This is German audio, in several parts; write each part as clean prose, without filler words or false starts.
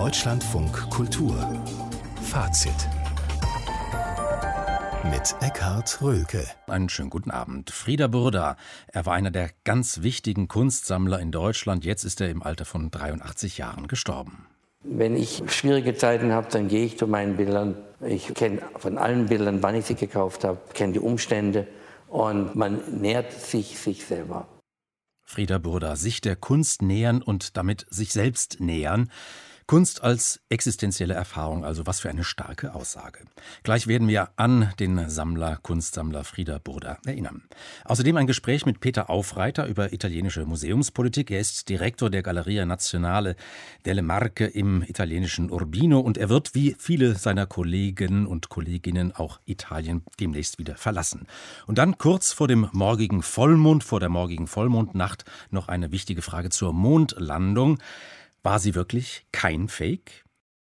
Deutschlandfunk Kultur Fazit mit Eckhard Röhlke. Einen schönen guten Abend. Frieder Burda, er war einer der ganz wichtigen Kunstsammler in Deutschland. Jetzt ist er im Alter von 83 Jahren gestorben. Wenn ich schwierige Zeiten habe, dann gehe ich zu meinen Bildern. Ich kenne von allen Bildern, wann ich sie gekauft habe, kenne die Umstände und man nähert sich selber. Frieder Burda, sich der Kunst nähern und damit sich selbst nähern. Kunst als existenzielle Erfahrung, also was für eine starke Aussage. Gleich werden wir an den Kunstsammler Frieder Burda erinnern. Außerdem ein Gespräch mit Peter Aufreiter über italienische Museumspolitik. Er ist Direktor der Galleria Nazionale delle Marche im italienischen Urbino und er wird wie viele seiner Kollegen und Kolleginnen auch Italien demnächst wieder verlassen. Und dann kurz vor der morgigen Vollmondnacht noch eine wichtige Frage zur Mondlandung. War sie wirklich kein Fake?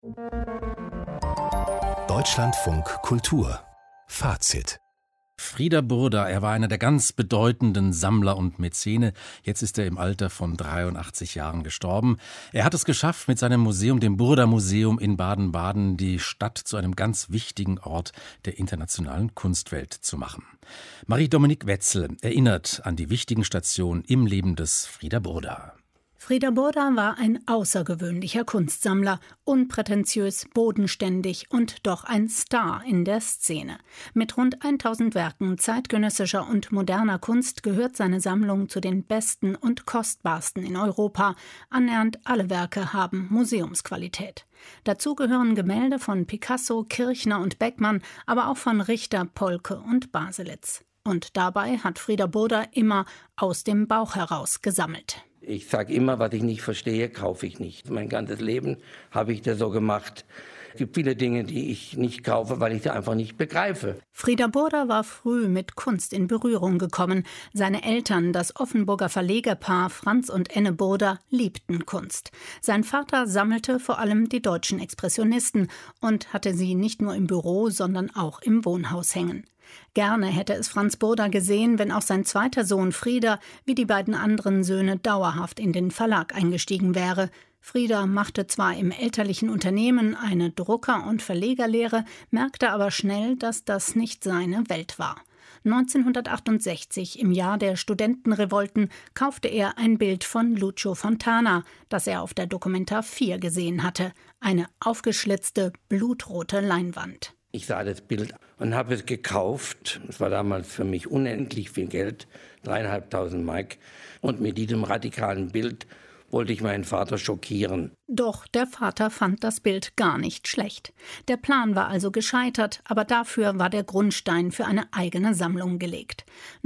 Deutschlandfunk Kultur Fazit. Frieder Burda, er war einer der ganz bedeutenden Sammler und Mäzene. Jetzt ist er im Alter von 83 Jahren gestorben. Er hat es geschafft, mit seinem Museum, dem Burda-Museum in Baden-Baden, die Stadt zu einem ganz wichtigen Ort der internationalen Kunstwelt zu machen. Marie-Dominique Wetzel erinnert an die wichtigen Stationen im Leben des Frieder Burda. Frieder Burda war ein außergewöhnlicher Kunstsammler, unprätentiös, bodenständig und doch ein Star in der Szene. Mit rund 1000 Werken zeitgenössischer und moderner Kunst gehört seine Sammlung zu den besten und kostbarsten in Europa. Annähernd alle Werke haben Museumsqualität. Dazu gehören Gemälde von Picasso, Kirchner und Beckmann, aber auch von Richter, Polke und Baselitz. Und dabei hat Frieder Burda immer aus dem Bauch heraus gesammelt. Ich sage immer, was ich nicht verstehe, kaufe ich nicht. Mein ganzes Leben habe ich das so gemacht. Es gibt viele Dinge, die ich nicht kaufe, weil ich sie einfach nicht begreife. Frieder Burda war früh mit Kunst in Berührung gekommen. Seine Eltern, das Offenburger Verlegerpaar Franz und Enne Burda, liebten Kunst. Sein Vater sammelte vor allem die deutschen Expressionisten und hatte sie nicht nur im Büro, sondern auch im Wohnhaus hängen. Gerne hätte es Franz Burda gesehen, wenn auch sein zweiter Sohn Frieder, wie die beiden anderen Söhne, dauerhaft in den Verlag eingestiegen wäre. Frieder machte zwar im elterlichen Unternehmen eine Drucker- und Verlegerlehre, merkte aber schnell, dass das nicht seine Welt war. 1968, im Jahr der Studentenrevolten, kaufte er ein Bild von Lucio Fontana, das er auf der Documenta 4 gesehen hatte. Eine aufgeschlitzte, blutrote Leinwand. Ich sah das Bild und habe es gekauft. Es war damals für mich unendlich viel Geld, 3.500 Mark. Und mit diesem radikalen Bild wollte ich meinen Vater schockieren. Doch der Vater fand das Bild gar nicht schlecht. Der Plan war also gescheitert, aber dafür war der Grundstein für eine eigene Sammlung gelegt.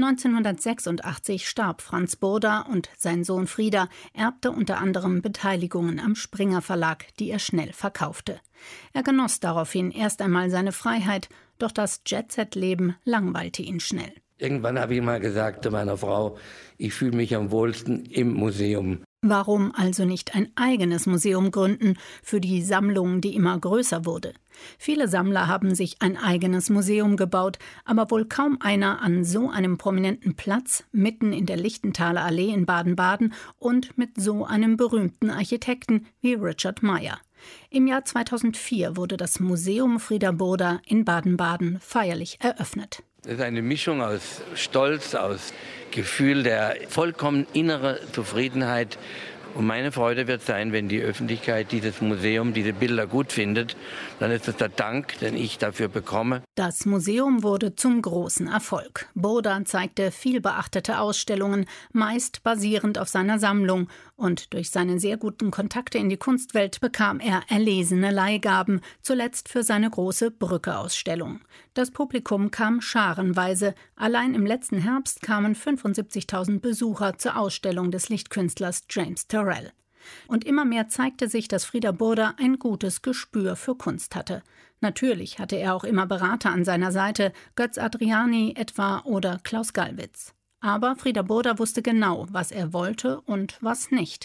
1986 starb Franz Burda und sein Sohn Frieder erbte unter anderem Beteiligungen am Springer Verlag, die er schnell verkaufte. Er genoss daraufhin erst einmal seine Freiheit, doch das Jet-Set-Leben langweilte ihn schnell. Irgendwann habe ich mal gesagt zu meiner Frau, ich fühle mich am wohlsten im Museum. Warum also nicht ein eigenes Museum gründen für die Sammlung, die immer größer wurde? Viele Sammler haben sich ein eigenes Museum gebaut, aber wohl kaum einer an so einem prominenten Platz, mitten in der Lichtenthaler Allee in Baden-Baden und mit so einem berühmten Architekten wie Richard Meier. Im Jahr 2004 wurde das Museum Frieder Burda in Baden-Baden feierlich eröffnet. Das ist eine Mischung aus Stolz, aus Gefühl der vollkommen inneren Zufriedenheit. Und meine Freude wird sein, wenn die Öffentlichkeit dieses Museum, diese Bilder gut findet, dann ist es der Dank, den ich dafür bekomme. Das Museum wurde zum großen Erfolg. Burda zeigte vielbeachtete Ausstellungen, meist basierend auf seiner Sammlung. Und durch seine sehr guten Kontakte in die Kunstwelt bekam er erlesene Leihgaben, zuletzt für seine große Brücke-Ausstellung. Das Publikum kam scharenweise. Allein im letzten Herbst kamen 75.000 Besucher zur Ausstellung des Lichtkünstlers James Turrell. Und immer mehr zeigte sich, dass Frieder Burda ein gutes Gespür für Kunst hatte. Natürlich hatte er auch immer Berater an seiner Seite, Götz Adriani etwa oder Klaus Gallwitz. Aber Frieder Burda wusste genau, was er wollte und was nicht.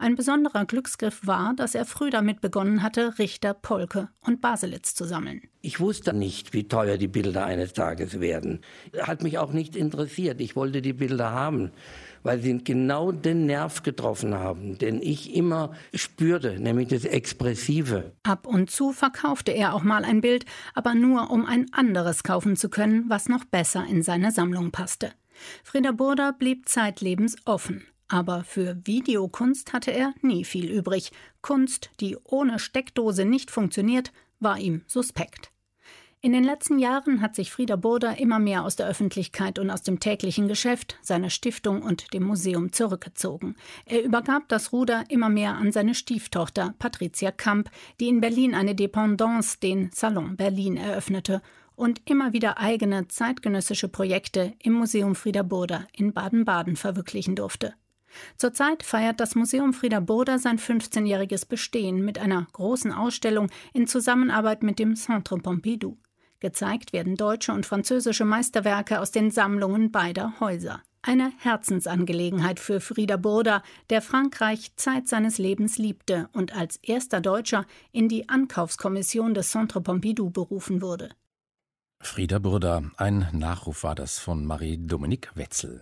Ein besonderer Glücksgriff war, dass er früh damit begonnen hatte, Richter, Polke und Baselitz zu sammeln. Ich wusste nicht, wie teuer die Bilder eines Tages werden. Hat mich auch nicht interessiert. Ich wollte die Bilder haben, weil sie genau den Nerv getroffen haben, den ich immer spürte, nämlich das Expressive. Ab und zu verkaufte er auch mal ein Bild, aber nur, um ein anderes kaufen zu können, was noch besser in seine Sammlung passte. Frieder Burda blieb zeitlebens offen. Aber für Videokunst hatte er nie viel übrig. Kunst, die ohne Steckdose nicht funktioniert, war ihm suspekt. In den letzten Jahren hat sich Frieder Burda immer mehr aus der Öffentlichkeit und aus dem täglichen Geschäft, seiner Stiftung und dem Museum zurückgezogen. Er übergab das Ruder immer mehr an seine Stieftochter Patricia Kamp, die in Berlin eine Dependance, den Salon Berlin, eröffnete und immer wieder eigene zeitgenössische Projekte im Museum Frieder Burda in Baden-Baden verwirklichen durfte. Zurzeit feiert das Museum Frieder Burda sein 15-jähriges Bestehen mit einer großen Ausstellung in Zusammenarbeit mit dem Centre Pompidou. Gezeigt werden deutsche und französische Meisterwerke aus den Sammlungen beider Häuser. Eine Herzensangelegenheit für Frieder Burda, der Frankreich Zeit seines Lebens liebte und als erster Deutscher in die Ankaufskommission des Centre Pompidou berufen wurde. Frieder Burda, ein Nachruf war das von Marie-Dominique Wetzel.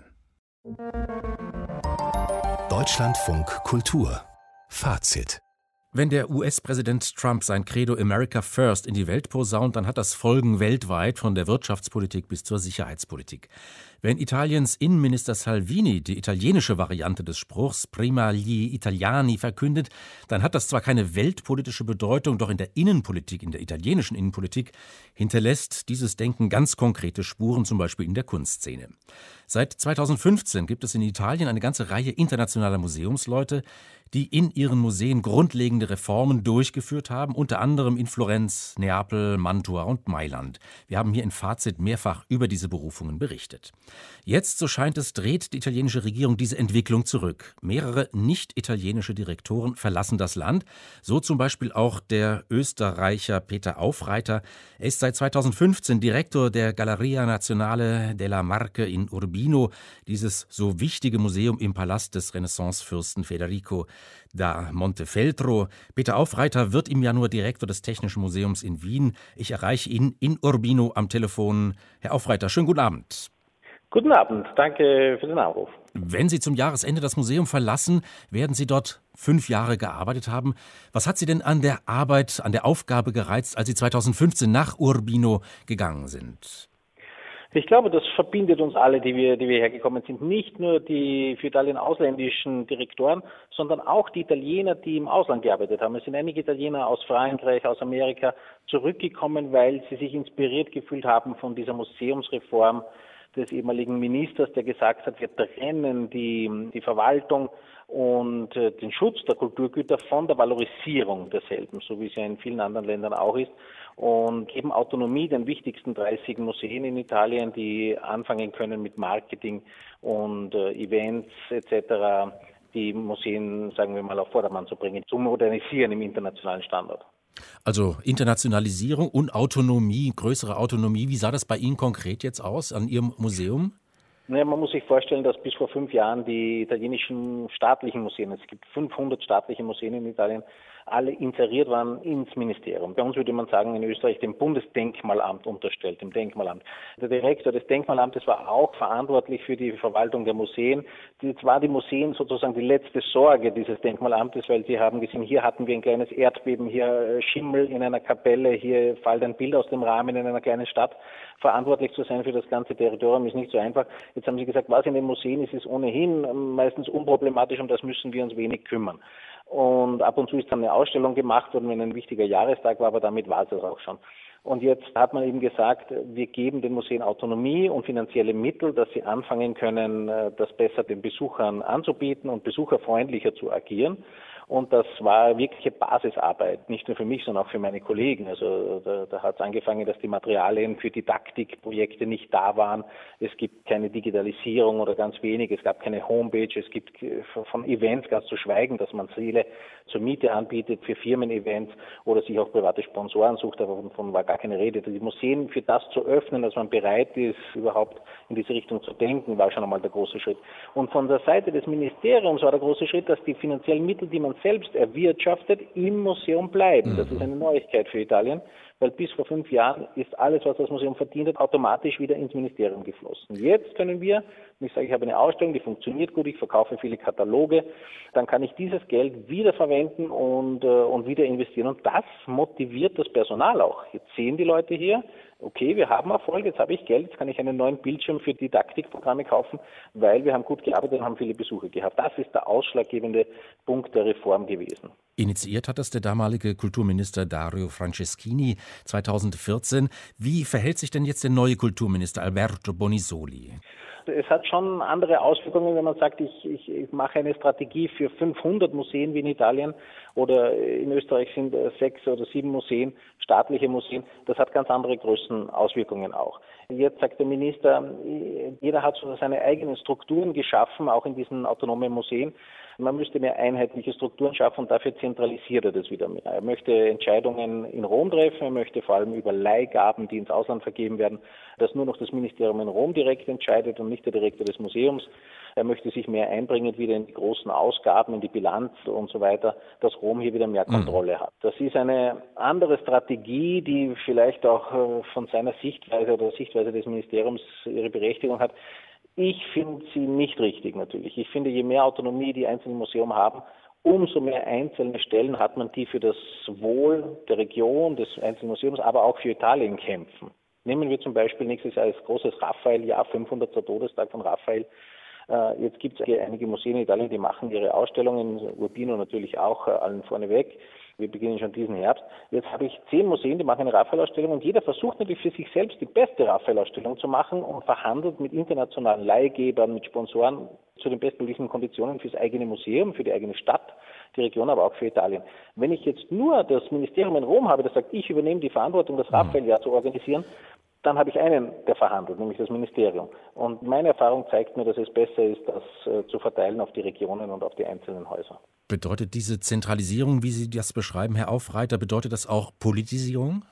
Deutschlandfunk Kultur. Fazit. Wenn der US-Präsident Trump sein Credo America First in die Welt posaunt, dann hat das Folgen weltweit, von der Wirtschaftspolitik bis zur Sicherheitspolitik. Wenn Italiens Innenminister Salvini die italienische Variante des Spruchs Prima gli Italiani verkündet, dann hat das zwar keine weltpolitische Bedeutung, doch in der Innenpolitik, in der italienischen Innenpolitik, hinterlässt dieses Denken ganz konkrete Spuren, zum Beispiel in der Kunstszene. Seit 2015 gibt es in Italien eine ganze Reihe internationaler Museumsleute, die in ihren Museen grundlegende Reformen durchgeführt haben, unter anderem in Florenz, Neapel, Mantua und Mailand. Wir haben hier in Fazit mehrfach über diese Berufungen berichtet. Jetzt, so scheint es, dreht die italienische Regierung diese Entwicklung zurück. Mehrere nicht-italienische Direktoren verlassen das Land, so zum Beispiel auch der Österreicher Peter Aufreiter. Er ist seit 2015 Direktor der Galleria Nazionale della Marche in Urbino, dieses so wichtige Museum im Palast des Renaissancefürsten Federico da Montefeltro. Peter Aufreiter wird im Januar Direktor des Technischen Museums in Wien. Ich erreiche ihn in Urbino am Telefon. Herr Aufreiter, schönen guten Abend. Guten Abend, danke für den Anruf. Wenn Sie zum Jahresende das Museum verlassen, werden Sie dort 5 Jahre gearbeitet haben. Was hat Sie denn an der Arbeit, an der Aufgabe gereizt, als Sie 2015 nach Urbino gegangen sind? Ich glaube, das verbindet uns alle, die wir hergekommen sind. Nicht nur die für Italien ausländischen Direktoren, sondern auch die Italiener, die im Ausland gearbeitet haben. Es sind einige Italiener aus Frankreich, aus Amerika zurückgekommen, weil sie sich inspiriert gefühlt haben von dieser Museumsreform des ehemaligen Ministers, der gesagt hat, wir trennen die Verwaltung und den Schutz der Kulturgüter von der Valorisierung derselben, so wie es ja in vielen anderen Ländern auch ist, und geben Autonomie den wichtigsten 30 Museen in Italien, die anfangen können mit Marketing und Events etc., die Museen, sagen wir mal, auf Vordermann zu bringen, zu modernisieren im internationalen Standort. Also Internationalisierung und Autonomie, größere Autonomie. Wie sah das bei Ihnen konkret jetzt aus an Ihrem Museum? Naja, man muss sich vorstellen, dass bis vor 5 Jahren die italienischen staatlichen Museen, es gibt 500 staatliche Museen in Italien, alle inseriert waren ins Ministerium. Bei uns würde man sagen, in Österreich dem Bundesdenkmalamt unterstellt, dem Denkmalamt. Der Direktor des Denkmalamtes war auch verantwortlich für die Verwaltung der Museen. Jetzt war die Museen sozusagen die letzte Sorge dieses Denkmalamtes, weil sie haben gesehen, hier hatten wir ein kleines Erdbeben, hier Schimmel in einer Kapelle, hier fällt ein Bild aus dem Rahmen in einer kleinen Stadt. Verantwortlich zu sein für das ganze Territorium ist nicht so einfach. Jetzt haben sie gesagt, was in den Museen ist, ist ohnehin meistens unproblematisch, um das müssen wir uns wenig kümmern. Und ab und zu ist dann eine Ausstellung gemacht worden, wenn ein wichtiger Jahrestag war, aber damit war es das auch schon. Und jetzt hat man eben gesagt, wir geben den Museen Autonomie und finanzielle Mittel, dass sie anfangen können, das besser den Besuchern anzubieten und besucherfreundlicher zu agieren. Und das war wirkliche Basisarbeit, nicht nur für mich, sondern auch für meine Kollegen. Also da hat es angefangen, dass die Materialien für Didaktikprojekte nicht da waren. Es gibt keine Digitalisierung oder ganz wenig. Es gab keine Homepage. Es gibt von Events ganz zu schweigen, dass man Ziele zur Miete anbietet für Firmen-Events oder sich auch private Sponsoren sucht. Aber davon war gar keine Rede. Die Museen für das zu öffnen, dass man bereit ist, überhaupt in diese Richtung zu denken, war schon einmal der große Schritt. Und von der Seite des Ministeriums war der große Schritt, dass die finanziellen Mittel, die man selbst erwirtschaftet, im Museum bleiben. Das ist eine Neuigkeit für Italien, weil bis vor 5 Jahren ist alles, was das Museum verdient hat, automatisch wieder ins Ministerium geflossen. Jetzt können wir, und ich sage, ich habe eine Ausstellung, die funktioniert gut, ich verkaufe viele Kataloge, dann kann ich dieses Geld wieder verwenden und wieder investieren. Und das motiviert das Personal auch. Jetzt sehen die Leute hier, okay, wir haben Erfolg, jetzt habe ich Geld, jetzt kann ich einen neuen Bildschirm für Didaktikprogramme kaufen, weil wir haben gut gearbeitet und haben viele Besucher gehabt. Das ist der ausschlaggebende Punkt der Reform gewesen. Initiiert hat das der damalige Kulturminister Dario Franceschini 2014. Wie verhält sich denn jetzt der neue Kulturminister Alberto Bonisoli? Es hat schon andere Auswirkungen, wenn man sagt, ich mache eine Strategie für 500 Museen wie in Italien oder in Österreich sind 6 oder 7 Museen, staatliche Museen. Das hat ganz andere Größenauswirkungen auch. Jetzt sagt der Minister, jeder hat so seine eigenen Strukturen geschaffen, auch in diesen autonomen Museen. Man müsste mehr einheitliche Strukturen schaffen und dafür zentralisiert er das wieder mehr. Er möchte Entscheidungen in Rom treffen, er möchte vor allem über Leihgaben, die ins Ausland vergeben werden, dass nur noch das Ministerium in Rom direkt entscheidet und nicht der Direktor des Museums. Er möchte sich mehr einbringen wieder in die großen Ausgaben, in die Bilanz und so weiter, dass Rom hier wieder mehr Kontrolle hat. Das ist eine andere Strategie, die vielleicht auch von seiner Sichtweise oder der Sichtweise des Ministeriums ihre Berechtigung hat. Ich finde sie nicht richtig natürlich. Ich finde, je mehr Autonomie die einzelnen Museen haben, umso mehr einzelne Stellen hat man, die für das Wohl der Region, des einzelnen Museums, aber auch für Italien kämpfen. Nehmen wir zum Beispiel nächstes Jahr als großes Raphael-Jahr, 500. Todestag von Raphael. Jetzt gibt es einige Museen in Italien, die machen ihre Ausstellungen, Urbino natürlich auch, allen vorneweg. Wir beginnen schon diesen Herbst. Jetzt habe ich 10 Museen, die machen eine Raphael-Ausstellung und jeder versucht natürlich für sich selbst die beste Raphael-Ausstellung zu machen und verhandelt mit internationalen Leihgebern, mit Sponsoren zu den bestmöglichen Konditionen fürs eigene Museum, für die eigene Stadt, die Region, aber auch für Italien. Wenn ich jetzt nur das Ministerium in Rom habe, das sagt, ich übernehme die Verantwortung, das Raphael-Jahr zu organisieren, dann habe ich einen, der verhandelt, nämlich das Ministerium. Und meine Erfahrung zeigt mir, dass es besser ist, das zu verteilen auf die Regionen und auf die einzelnen Häuser. Bedeutet diese Zentralisierung, wie Sie das beschreiben, Herr Aufreiter, bedeutet das auch Politisierung?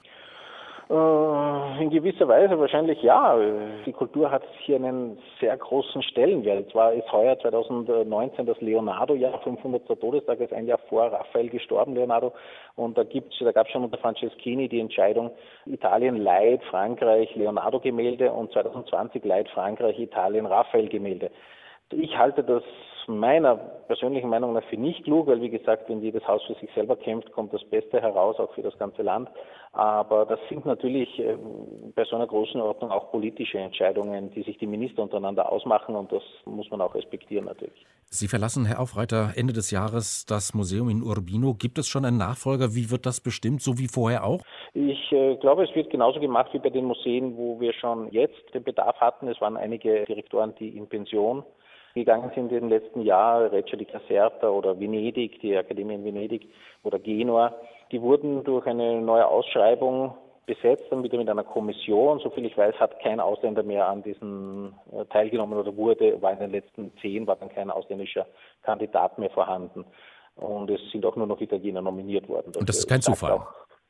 In gewisser Weise wahrscheinlich ja. Die Kultur hat hier einen sehr großen Stellenwert. Zwar ist heuer 2019 das Leonardo-Jahr, 500. Todestag, ist ein Jahr vor Raphael gestorben, Leonardo. Und da gab es schon unter Franceschini die Entscheidung, Italien leiht Frankreich Leonardo-Gemälde und 2020 leiht Frankreich Italien Raphael-Gemälde. Ich halte das meiner persönlichen Meinung nach für nicht klug, weil wie gesagt, wenn jedes Haus für sich selber kämpft, kommt das Beste heraus, auch für das ganze Land. Aber das sind natürlich bei so einer großen Ordnung auch politische Entscheidungen, die sich die Minister untereinander ausmachen und das muss man auch respektieren natürlich. Sie verlassen, Herr Aufreiter, Ende des Jahres das Museum in Urbino. Gibt es schon einen Nachfolger? Wie wird das bestimmt, so wie vorher auch? Ich glaube, es wird genauso gemacht wie bei den Museen, wo wir schon jetzt den Bedarf hatten. Es waren einige Direktoren, die in Pension gegangen sind in den letzten Jahren, Reccia di Caserta oder Venedig, die Akademie in Venedig oder Genua, die wurden durch eine neue Ausschreibung besetzt, dann wieder mit einer Kommission. Soviel ich weiß, hat kein Ausländer mehr an diesen teilgenommen oder war in den letzten 10, war dann kein ausländischer Kandidat mehr vorhanden. Und es sind auch nur noch Italiener nominiert worden. Und das ist kein Zufall?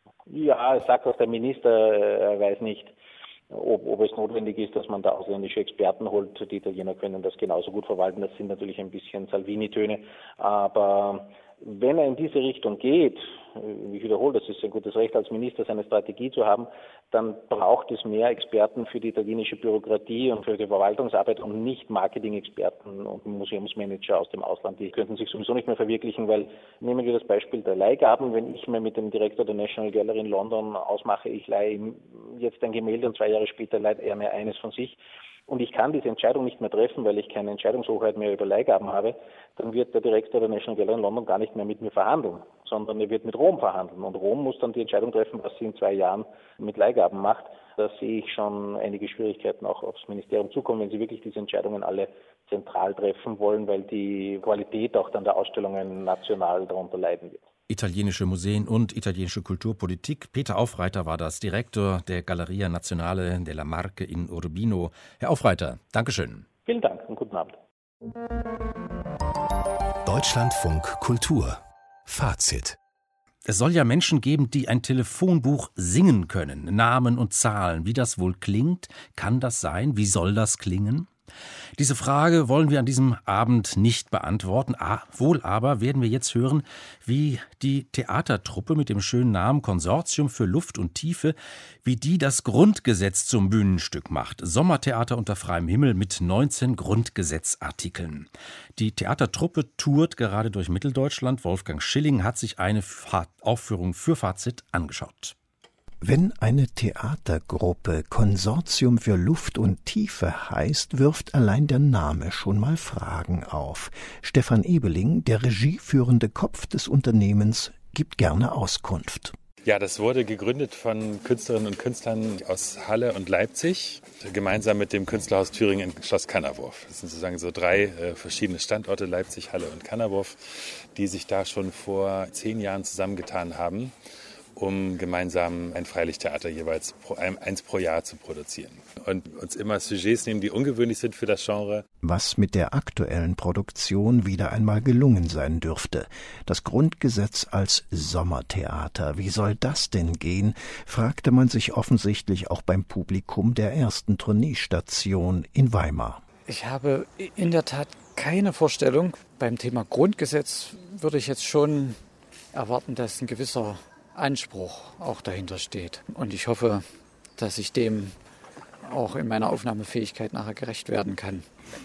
Es sagt auch der Minister, er weiß nicht, ob es notwendig ist, dass man da ausländische Experten holt. Die Italiener können das genauso gut verwalten. Das sind natürlich ein bisschen Salvini-Töne. Aber wenn er in diese Richtung geht, ich wiederhole, das ist ein gutes Recht als Minister, seine Strategie zu haben, dann braucht es mehr Experten für die italienische Bürokratie und für die Verwaltungsarbeit und nicht Marketing-Experten und Museumsmanager aus dem Ausland. Die könnten sich sowieso nicht mehr verwirklichen, weil nehmen wir das Beispiel der Leihgaben. Wenn ich mir mit dem Direktor der National Gallery in London ausmache, ich leihe ihm jetzt ein Gemälde und 2 Jahre später leiht er mir eines von sich, und ich kann diese Entscheidung nicht mehr treffen, weil ich keine Entscheidungshoheit mehr über Leihgaben habe, dann wird der Direktor der National Gallery in London gar nicht mehr mit mir verhandeln, sondern er wird mit Rom verhandeln. Und Rom muss dann die Entscheidung treffen, was sie in 2 Jahren mit Leihgaben macht. Da sehe ich schon einige Schwierigkeiten auch aufs Ministerium zukommen, wenn sie wirklich diese Entscheidungen alle zentral treffen wollen, weil die Qualität auch dann der Ausstellungen national darunter leiden wird. Italienische Museen und italienische Kulturpolitik. Peter Aufreiter war das, Direktor der Galleria Nazionale della Marche in Urbino. Herr Aufreiter, Dankeschön. Vielen Dank und guten Abend. Deutschlandfunk Kultur. Fazit. Es soll ja Menschen geben, die ein Telefonbuch singen können. Namen und Zahlen. Wie das wohl klingt? Kann das sein? Wie soll das klingen? Diese Frage wollen wir an diesem Abend nicht beantworten. Wohl aber werden wir jetzt hören, wie die Theatertruppe mit dem schönen Namen Konsortium für Luft und Tiefe, wie die das Grundgesetz zum Bühnenstück macht. Sommertheater unter freiem Himmel mit 19 Grundgesetzartikeln. Die Theatertruppe tourt gerade durch Mitteldeutschland. Wolfgang Schilling hat sich eine Aufführung für Fazit angeschaut. Wenn eine Theatergruppe Konsortium für Luft und Tiefe heißt, wirft allein der Name schon mal Fragen auf. Stefan Ebeling, der regieführende Kopf des Unternehmens, gibt gerne Auskunft. Ja, das wurde gegründet von Künstlerinnen und Künstlern aus Halle und Leipzig, gemeinsam mit dem Künstlerhaus Thüringen in Schloss Kannerwurf. Das sind sozusagen so 3 verschiedene Standorte, Leipzig, Halle und Kannerwurf, die sich da schon vor 10 Jahren zusammengetan haben, um gemeinsam ein Freilichttheater jeweils eins pro Jahr zu produzieren. Und uns immer Sujets nehmen, die ungewöhnlich sind für das Genre. Was mit der aktuellen Produktion wieder einmal gelungen sein dürfte. Das Grundgesetz als Sommertheater. Wie soll das denn gehen, fragte man sich offensichtlich auch beim Publikum der ersten Tourneestation in Weimar. Ich habe in der Tat keine Vorstellung. Beim Thema Grundgesetz würde ich jetzt schon erwarten, dass ein gewisser Anspruch auch dahinter steht. Und ich hoffe, dass ich dem auch in meiner Aufnahmefähigkeit nachher gerecht werden kann.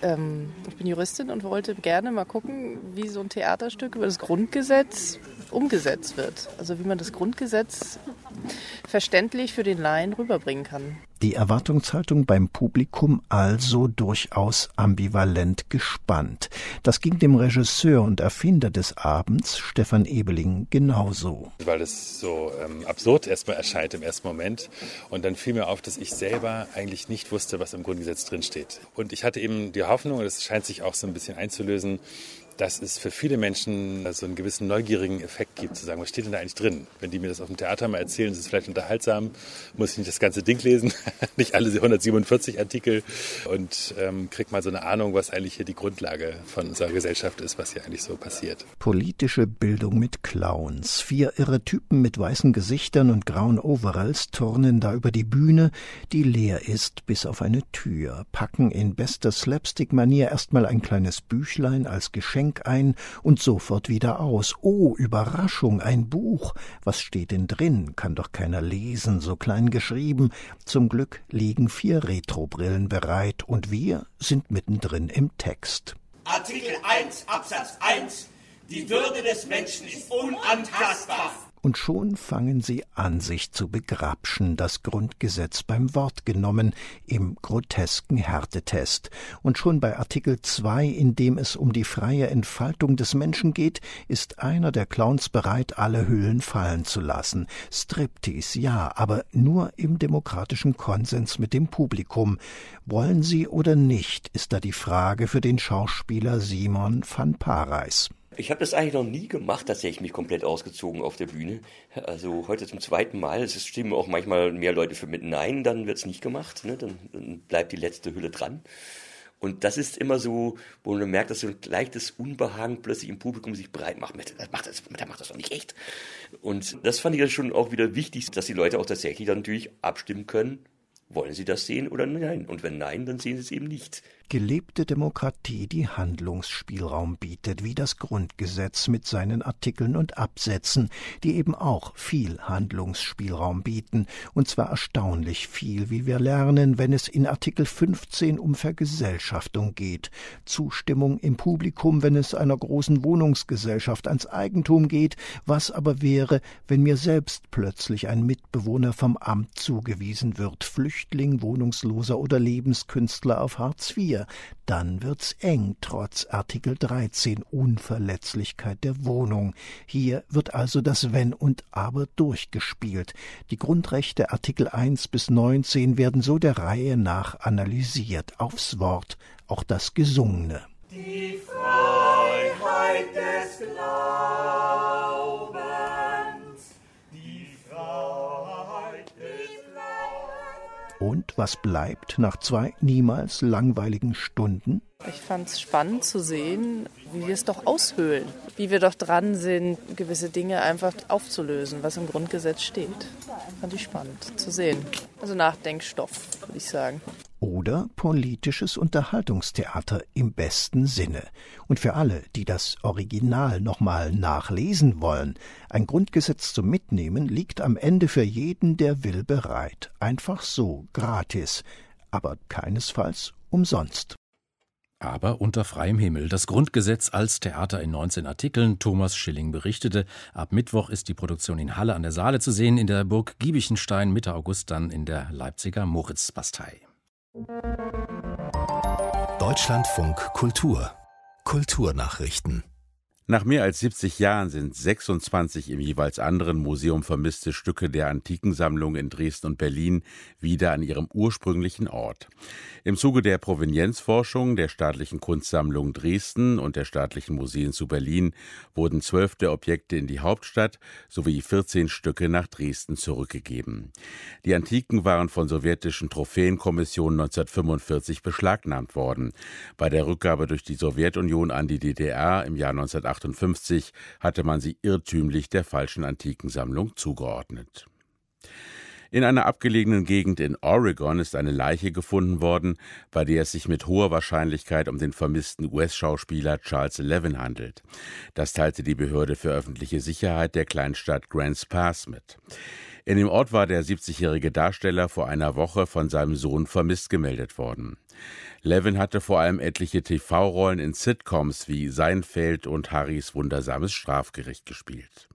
Ich bin Juristin und wollte gerne mal gucken, wie so ein Theaterstück über das Grundgesetz umgesetzt wird. Also wie man das Grundgesetz verständlich für den Laien rüberbringen kann. Die Erwartungshaltung beim Publikum also durchaus ambivalent gespannt. Das ging dem Regisseur und Erfinder des Abends, Stefan Ebeling, genauso. Weil es so absurd erstmal erscheint im ersten Moment. Und dann fiel mir auf, dass ich selber eigentlich nicht wusste, was im Grundgesetz drinsteht. Und ich hatte eben die Hoffnung, und es scheint sich auch so ein bisschen einzulösen, dass es für viele Menschen so einen gewissen neugierigen Effekt gibt, zu sagen, was steht denn da eigentlich drin? Wenn die mir das auf dem Theater mal erzählen, ist es vielleicht unterhaltsam, muss ich nicht das ganze Ding lesen, nicht alle 147 Artikel und krieg mal so eine Ahnung, was eigentlich hier die Grundlage von unserer Gesellschaft ist, was hier eigentlich so passiert. Politische Bildung mit Clowns. 4 irre Typen mit weißen Gesichtern und grauen Overalls turnen da über die Bühne, die leer ist bis auf eine Tür, packen in bester Slapstick-Manier erstmal ein kleines Büchlein als Geschenk ein und sofort wieder aus. Oh, Überraschung, ein Buch. Was steht denn drin? Kann doch keiner lesen, so klein geschrieben. Zum Glück liegen 4 Retrobrillen bereit und wir sind mittendrin im Text. Artikel 1 Absatz 1. Die Würde des Menschen ist unantastbar. Und schon fangen sie an, sich zu begrapschen, das Grundgesetz beim Wort genommen, im grotesken Härtetest. Und schon bei Artikel 2, in dem es um die freie Entfaltung des Menschen geht, ist einer der Clowns bereit, alle Hüllen fallen zu lassen. Striptease, ja, aber nur im demokratischen Konsens mit dem Publikum. Wollen sie oder nicht, ist da die Frage für den Schauspieler Simon van Parijs. Ich habe das eigentlich noch nie gemacht, tatsächlich mich komplett ausgezogen auf der Bühne. Also heute zum 2. Mal. Es stimmen auch manchmal mehr Leute für mit Nein, dann wird's nicht gemacht. Ne? Dann bleibt die letzte Hülle dran. Und das ist immer so, wo man merkt, dass so ein leichtes Unbehagen plötzlich im Publikum sich breit macht. Der macht das doch nicht echt. Und das fand ich dann schon auch wieder wichtig, dass die Leute auch tatsächlich dann natürlich abstimmen können. Wollen sie das sehen oder nein? Und wenn nein, dann sehen sie es eben nicht. Gelebte Demokratie, die Handlungsspielraum bietet, wie das Grundgesetz mit seinen Artikeln und Absätzen, die eben auch viel Handlungsspielraum bieten, und zwar erstaunlich viel, wie wir lernen, wenn es in Artikel 15 um Vergesellschaftung geht, Zustimmung im Publikum, wenn es einer großen Wohnungsgesellschaft ans Eigentum geht, was aber wäre, wenn mir selbst plötzlich ein Mitbewohner vom Amt zugewiesen wird, Flüchtling, Wohnungsloser oder Lebenskünstler auf Hartz IV. sicher. Dann wird's eng, trotz Artikel 13 Unverletzlichkeit der Wohnung. Hier wird also das Wenn und Aber durchgespielt. Die Grundrechte Artikel 1 bis 19 werden so der Reihe nach analysiert, aufs Wort, auch das Gesungene. Die Freiheit des Glaubens, die Freiheit des Glaubens. Und was bleibt nach 2 niemals langweiligen Stunden? Ich fand es spannend zu sehen, wie wir es doch aushöhlen. Wie wir doch dran sind, gewisse Dinge einfach aufzulösen, was im Grundgesetz steht. Fand ich spannend zu sehen. Also Nachdenkstoff, würde ich sagen. Oder politisches Unterhaltungstheater im besten Sinne. Und für alle, die das Original nochmal nachlesen wollen, ein Grundgesetz zum Mitnehmen liegt am Ende für jeden, der will, bereit. Einfach so, gratis, aber keinesfalls umsonst. Aber unter freiem Himmel. Das Grundgesetz als Theater in 19 Artikeln. Thomas Schilling berichtete. Ab Mittwoch ist die Produktion in Halle an der Saale zu sehen, in der Burg Giebichenstein, Mitte August dann in der Leipziger Moritzbastei. Deutschlandfunk Kultur. Kulturnachrichten. Nach mehr als 70 Jahren sind 26 im jeweils anderen Museum vermisste Stücke der Antikensammlung in Dresden und Berlin wieder an ihrem ursprünglichen Ort. Im Zuge der Provenienzforschung der Staatlichen Kunstsammlung Dresden und der Staatlichen Museen zu Berlin wurden 12 der Objekte in die Hauptstadt sowie 14 Stücke nach Dresden zurückgegeben. Die Antiken waren von sowjetischen Trophäenkommissionen 1945 beschlagnahmt worden. Bei der Rückgabe durch die Sowjetunion an die DDR im Jahr 1958 hatte man sie irrtümlich der falschen Antikensammlung zugeordnet. In einer abgelegenen Gegend in Oregon ist eine Leiche gefunden worden, bei der es sich mit hoher Wahrscheinlichkeit um den vermissten US-Schauspieler Charles Levin handelt. Das teilte die Behörde für öffentliche Sicherheit der Kleinstadt Grants Pass mit. In dem Ort war der 70-jährige Darsteller vor einer Woche von seinem Sohn vermisst gemeldet worden. Levin hatte vor allem etliche TV-Rollen in Sitcoms wie Seinfeld und Harrys wundersames Strafgericht gespielt.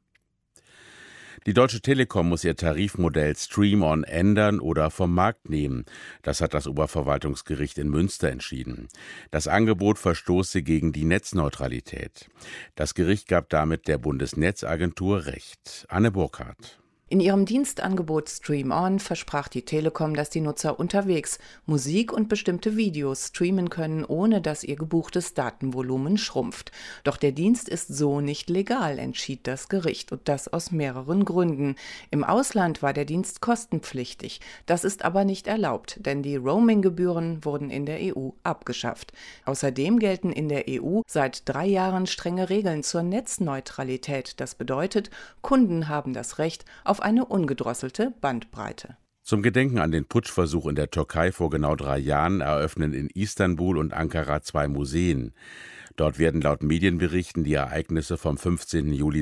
Die Deutsche Telekom muss ihr Tarifmodell Stream-On ändern oder vom Markt nehmen. Das hat das Oberverwaltungsgericht in Münster entschieden. Das Angebot verstoße gegen die Netzneutralität. Das Gericht gab damit der Bundesnetzagentur Recht. Anne Burkhardt. In ihrem Dienstangebot Stream On versprach die Telekom, dass die Nutzer unterwegs Musik und bestimmte Videos streamen können, ohne dass ihr gebuchtes Datenvolumen schrumpft. Doch der Dienst ist so nicht legal, entschied das Gericht, und das aus mehreren Gründen. Im Ausland war der Dienst kostenpflichtig. Das ist aber nicht erlaubt, denn die Roaming-Gebühren wurden in der EU abgeschafft. Außerdem gelten in der EU seit 3 Jahren strenge Regeln zur Netzneutralität. Das bedeutet, Kunden haben das Recht auf eine ungedrosselte Bandbreite. Zum Gedenken an den Putschversuch in der Türkei vor genau 3 Jahren eröffnen in Istanbul und Ankara 2 Museen. Dort werden laut Medienberichten die Ereignisse vom 15. Juli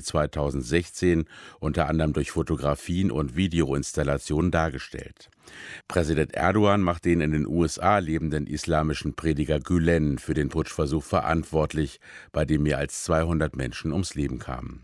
2016 unter anderem durch Fotografien und Videoinstallationen dargestellt. Präsident Erdogan macht den in den USA lebenden islamischen Prediger Gülen für den Putschversuch verantwortlich, bei dem mehr als 200 Menschen ums Leben kamen.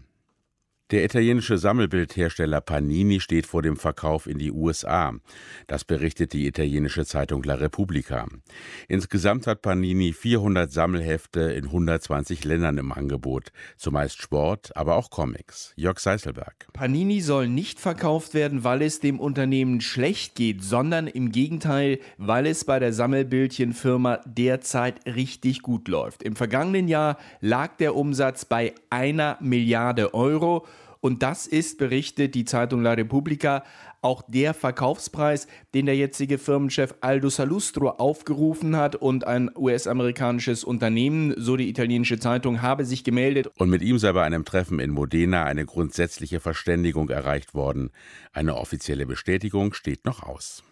Der italienische Sammelbildhersteller Panini steht vor dem Verkauf in die USA. Das berichtet die italienische Zeitung La Repubblica. Insgesamt hat Panini 400 Sammelhefte in 120 Ländern im Angebot. Zumeist Sport, aber auch Comics. Jörg Seißelberg. Panini soll nicht verkauft werden, weil es dem Unternehmen schlecht geht, sondern im Gegenteil, weil es bei der Sammelbildchenfirma derzeit richtig gut läuft. Im vergangenen Jahr lag der Umsatz bei 1 Milliarde Euro. Und das ist, berichtet die Zeitung La Repubblica, auch der Verkaufspreis, den der jetzige Firmenchef Aldo Salustro aufgerufen hat. Und ein US-amerikanisches Unternehmen, so die italienische Zeitung, habe sich gemeldet. Und mit ihm sei bei einem Treffen in Modena eine grundsätzliche Verständigung erreicht worden. Eine offizielle Bestätigung steht noch aus.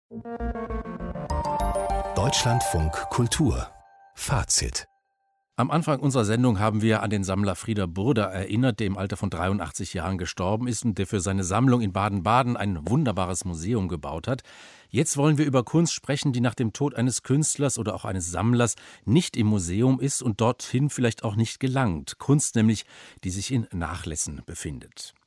Deutschlandfunk Kultur. Fazit. Am Anfang unserer Sendung haben wir an den Sammler Frieder Burda erinnert, der im Alter von 83 Jahren gestorben ist und der für seine Sammlung in Baden-Baden ein wunderbares Museum gebaut hat. Jetzt wollen wir über Kunst sprechen, die nach dem Tod eines Künstlers oder auch eines Sammlers nicht im Museum ist und dorthin vielleicht auch nicht gelangt. Kunst nämlich, die sich in Nachlässen befindet.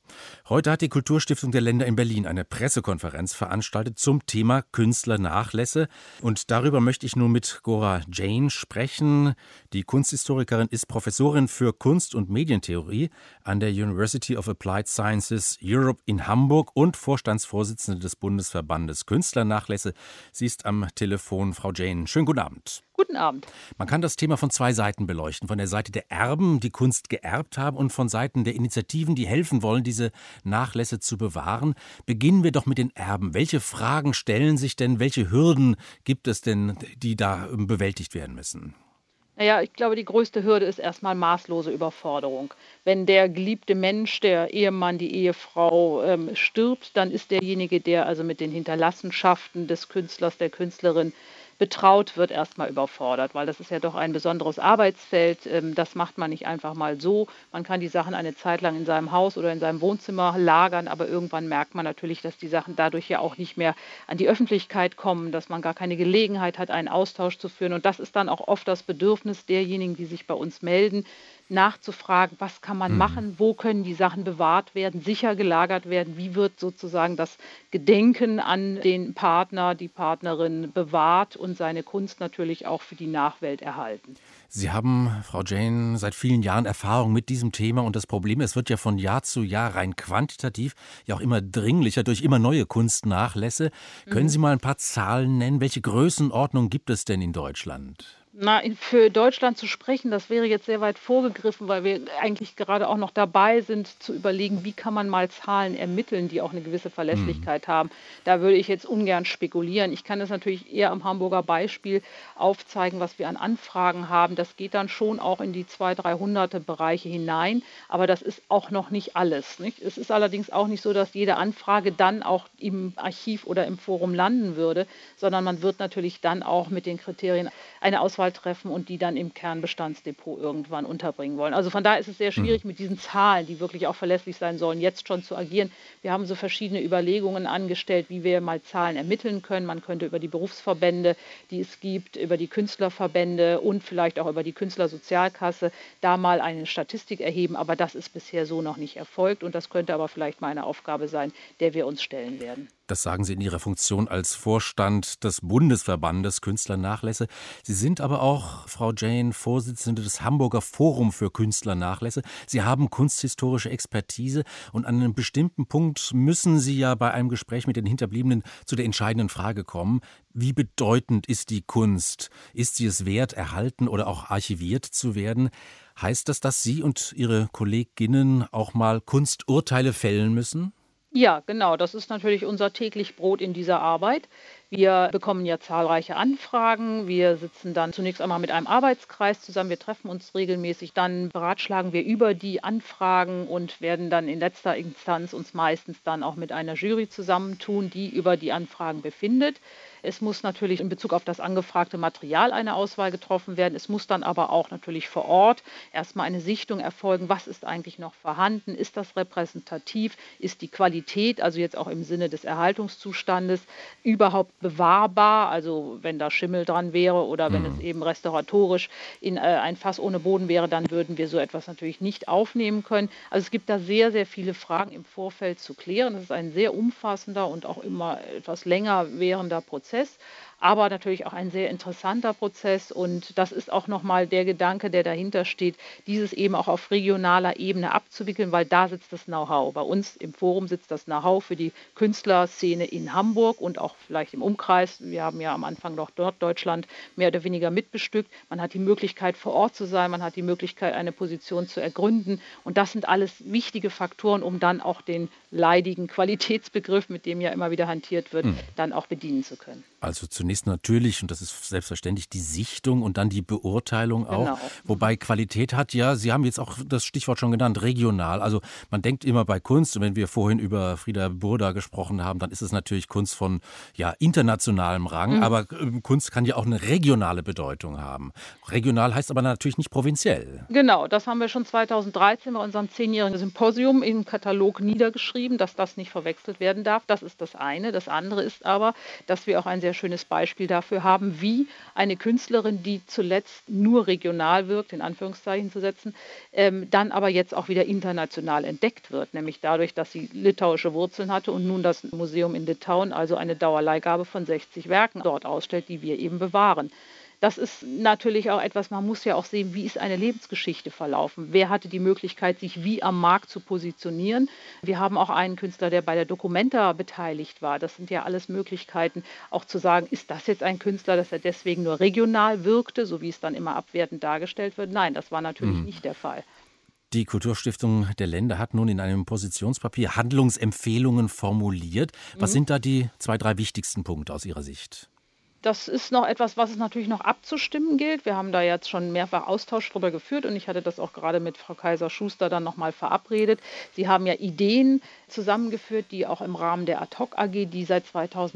Heute hat die Kulturstiftung der Länder in Berlin eine Pressekonferenz veranstaltet zum Thema Künstlernachlässe. Und darüber möchte ich nun mit Gora Jane sprechen. Die Kunsthistorikerin ist Professorin für Kunst- und Medientheorie an der University of Applied Sciences Europe in Hamburg und Vorstandsvorsitzende des Bundesverbandes Künstlernachlässe. Sie ist am Telefon. Frau Jane, schönen guten Abend. Guten Abend. Man kann das Thema von zwei Seiten beleuchten. Von der Seite der Erben, die Kunst geerbt haben, und von Seiten der Initiativen, die helfen wollen, diese Nachlässe zu bewahren. Beginnen wir doch mit den Erben. Welche Fragen stellen sich denn, welche Hürden gibt es denn, die da bewältigt werden müssen? Naja, ich glaube, die größte Hürde ist erstmal maßlose Überforderung. Wenn der geliebte Mensch, der Ehemann, die Ehefrau stirbt, dann ist derjenige, der also mit den Hinterlassenschaften des Künstlers, der Künstlerin betraut wird, erstmal überfordert, weil das ist ja doch ein besonderes Arbeitsfeld. Das macht man nicht einfach mal so. Man kann die Sachen eine Zeit lang in seinem Haus oder in seinem Wohnzimmer lagern, aber irgendwann merkt man natürlich, dass die Sachen dadurch ja auch nicht mehr an die Öffentlichkeit kommen, dass man gar keine Gelegenheit hat, einen Austausch zu führen. Und das ist dann auch oft das Bedürfnis derjenigen, die sich bei uns melden, nachzufragen, was kann man machen, wo können die Sachen bewahrt werden, sicher gelagert werden, wie wird sozusagen das Gedenken an den Partner, die Partnerin bewahrt und seine Kunst natürlich auch für die Nachwelt erhalten. Sie haben, Frau Jane, seit vielen Jahren Erfahrung mit diesem Thema, und das Problem, es wird ja von Jahr zu Jahr rein quantitativ ja auch immer dringlicher durch immer neue Kunstnachlässe. Können Sie mal ein paar Zahlen nennen? Welche Größenordnung gibt es denn in Deutschland? Na, für Deutschland zu sprechen, das wäre jetzt sehr weit vorgegriffen, weil wir eigentlich gerade auch noch dabei sind, zu überlegen, wie kann man mal Zahlen ermitteln, die auch eine gewisse Verlässlichkeit haben. Da würde ich jetzt ungern spekulieren. Ich kann das natürlich eher am Hamburger Beispiel aufzeigen, was wir an Anfragen haben. Das geht dann schon auch in die 200-300 Bereiche hinein, aber das ist auch noch nicht alles, nicht? Es ist allerdings auch nicht so, dass jede Anfrage dann auch im Archiv oder im Forum landen würde, sondern man wird natürlich dann auch mit den Kriterien eine Auswahl treffen und die dann im Kernbestandsdepot irgendwann unterbringen wollen. Also von daher ist es sehr schwierig, mit diesen Zahlen, die wirklich auch verlässlich sein sollen, jetzt schon zu agieren. Wir haben so verschiedene Überlegungen angestellt, wie wir mal Zahlen ermitteln können. Man könnte über die Berufsverbände, die es gibt, über die Künstlerverbände und vielleicht auch über die Künstlersozialkasse da mal eine Statistik erheben. Aber das ist bisher so noch nicht erfolgt, und das könnte aber vielleicht mal eine Aufgabe sein, der wir uns stellen werden. Das sagen Sie in Ihrer Funktion als Vorstand des Bundesverbandes Künstlernachlässe. Sie sind aber auch, Frau Jane, Vorsitzende des Hamburger Forum für Künstlernachlässe. Sie haben kunsthistorische Expertise, und an einem bestimmten Punkt müssen Sie ja bei einem Gespräch mit den Hinterbliebenen zu der entscheidenden Frage kommen: Wie bedeutend ist die Kunst? Ist sie es wert, erhalten oder auch archiviert zu werden? Heißt das, dass Sie und Ihre Kolleginnen auch mal Kunsturteile fällen müssen? Ja, genau. Das ist natürlich unser täglich Brot in dieser Arbeit. Wir bekommen ja zahlreiche Anfragen. Wir sitzen dann zunächst einmal mit einem Arbeitskreis zusammen. Wir treffen uns regelmäßig. Dann beratschlagen wir über die Anfragen und werden dann in letzter Instanz uns meistens dann auch mit einer Jury zusammentun, die über die Anfragen befindet. Es muss natürlich in Bezug auf das angefragte Material eine Auswahl getroffen werden. Es muss dann aber auch natürlich vor Ort erstmal eine Sichtung erfolgen. Was ist eigentlich noch vorhanden? Ist das repräsentativ? Ist die Qualität, also jetzt auch im Sinne des Erhaltungszustandes, überhaupt bewahrbar? Also wenn da Schimmel dran wäre oder wenn es eben restauratorisch in ein Fass ohne Boden wäre, dann würden wir so etwas natürlich nicht aufnehmen können. Also es gibt da sehr, sehr viele Fragen im Vorfeld zu klären. Das ist ein sehr umfassender und auch immer etwas länger währender Prozess. Aber natürlich auch ein sehr interessanter Prozess, und das ist auch nochmal der Gedanke, der dahinter steht, dieses eben auch auf regionaler Ebene abzuwickeln, weil da sitzt das Know-how. Bei uns im Forum sitzt das Know-how für die Künstlerszene in Hamburg und auch vielleicht im Umkreis. Wir haben ja am Anfang noch dort Deutschland mehr oder weniger mitbestückt. Man hat die Möglichkeit, vor Ort zu sein, man hat die Möglichkeit, eine Position zu ergründen, und das sind alles wichtige Faktoren, um dann auch den leidigen Qualitätsbegriff, mit dem ja immer wieder hantiert wird, dann auch bedienen zu können. Also zunächst natürlich, und das ist selbstverständlich, die Sichtung und dann die Beurteilung auch. Genau. Wobei Qualität hat ja, Sie haben jetzt auch das Stichwort schon genannt, regional. Also man denkt immer bei Kunst, und wenn wir vorhin über Frieda Burda gesprochen haben, dann ist es natürlich Kunst von internationalem Rang. Aber Kunst kann ja auch eine regionale Bedeutung haben. Regional heißt aber natürlich nicht provinziell. Genau, das haben wir schon 2013 bei unserem 10-jährigen Symposium im Katalog niedergeschrieben, dass das nicht verwechselt werden darf. Das ist das eine. Das andere ist aber, dass wir auch ein sehr schönes Beispiel dafür haben, wie eine Künstlerin, die zuletzt nur regional wirkt, in Anführungszeichen zu setzen, dann aber jetzt auch wieder international entdeckt wird, nämlich dadurch, dass sie litauische Wurzeln hatte und nun das Museum in Litauen also eine Dauerleihgabe von 60 Werken dort ausstellt, die wir eben bewahren. Das ist natürlich auch etwas, man muss ja auch sehen, wie ist eine Lebensgeschichte verlaufen. Wer hatte die Möglichkeit, sich wie am Markt zu positionieren? Wir haben auch einen Künstler, der bei der Documenta beteiligt war. Das sind ja alles Möglichkeiten, auch zu sagen, ist das jetzt ein Künstler, dass er deswegen nur regional wirkte, so wie es dann immer abwertend dargestellt wird? Nein, das war natürlich nicht der Fall. Die Kulturstiftung der Länder hat nun in einem Positionspapier Handlungsempfehlungen formuliert. Was sind da die 2, 3 wichtigsten Punkte aus Ihrer Sicht? Das ist noch etwas, was es natürlich noch abzustimmen gilt. Wir haben da jetzt schon mehrfach Austausch darüber geführt und ich hatte das auch gerade mit Frau Kaiser-Schuster dann nochmal verabredet. Sie haben ja Ideen zusammengeführt, die auch im Rahmen der Ad-Hoc AG, die seit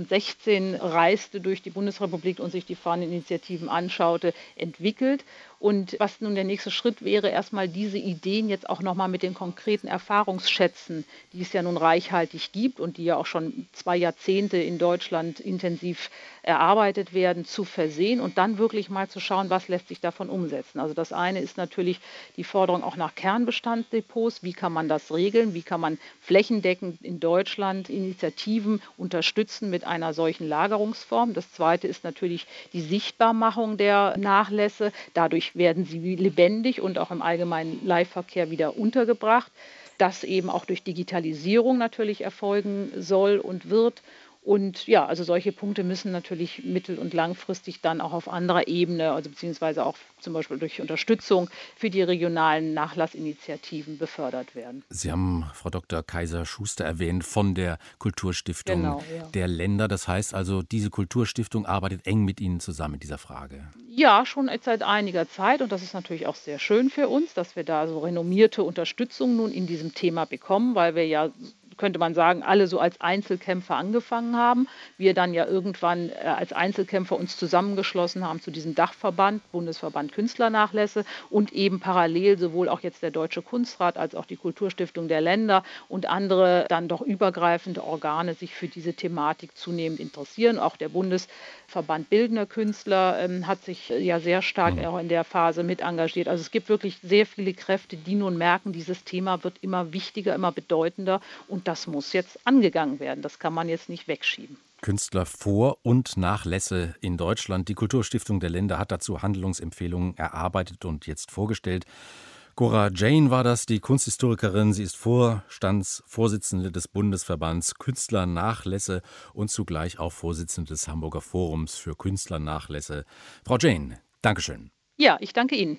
2016 reiste durch die Bundesrepublik und sich die Fahneninitiativen anschaute, entwickelt. Und was nun der nächste Schritt wäre, erstmal diese Ideen jetzt auch nochmal mit den konkreten Erfahrungsschätzen, die es ja nun reichhaltig gibt und die ja auch schon 2 Jahrzehnte in Deutschland intensiv erarbeitet werden, zu versehen und dann wirklich mal zu schauen, was lässt sich davon umsetzen. Also das eine ist natürlich die Forderung auch nach Kernbestandsdepots. Wie kann man das regeln? Wie kann man flächendeckend in Deutschland Initiativen unterstützen mit einer solchen Lagerungsform? Das zweite ist natürlich die Sichtbarmachung der Nachlässe. Dadurch werden sie lebendig und auch im allgemeinen Leihverkehr wieder untergebracht. Das eben auch durch Digitalisierung natürlich erfolgen soll und wird. Und ja, also solche Punkte müssen natürlich mittel- und langfristig dann auch auf anderer Ebene, also beziehungsweise auch zum Beispiel durch Unterstützung für die regionalen Nachlassinitiativen befördert werden. Sie haben Frau Dr. Kaiser-Schuster erwähnt von der Kulturstiftung der Länder. Das heißt also, diese Kulturstiftung arbeitet eng mit Ihnen zusammen in dieser Frage. Ja, schon seit einiger Zeit und das ist natürlich auch sehr schön für uns, dass wir da so renommierte Unterstützung nun in diesem Thema bekommen, weil wir ja, könnte man sagen, alle so als Einzelkämpfer angefangen haben. Wir dann ja irgendwann als Einzelkämpfer uns zusammengeschlossen haben zu diesem Dachverband, Bundesverband Künstlernachlässe und eben parallel sowohl auch jetzt der Deutsche Kunstrat als auch die Kulturstiftung der Länder und andere dann doch übergreifende Organe sich für diese Thematik zunehmend interessieren. Auch der Bundesverband Bildender Künstler hat sich ja sehr stark auch in der Phase mit engagiert. Also es gibt wirklich sehr viele Kräfte, die nun merken, dieses Thema wird immer wichtiger, immer bedeutender und das muss jetzt angegangen werden. Das kann man jetzt nicht wegschieben. Künstler vor- und Nachlässe in Deutschland. Die Kulturstiftung der Länder hat dazu Handlungsempfehlungen erarbeitet und jetzt vorgestellt. Cora Jane war das, die Kunsthistorikerin. Sie ist Vorstandsvorsitzende des Bundesverbands Künstlernachlässe und zugleich auch Vorsitzende des Hamburger Forums für Künstlernachlässe. Frau Jane, Dankeschön. Ja, ich danke Ihnen.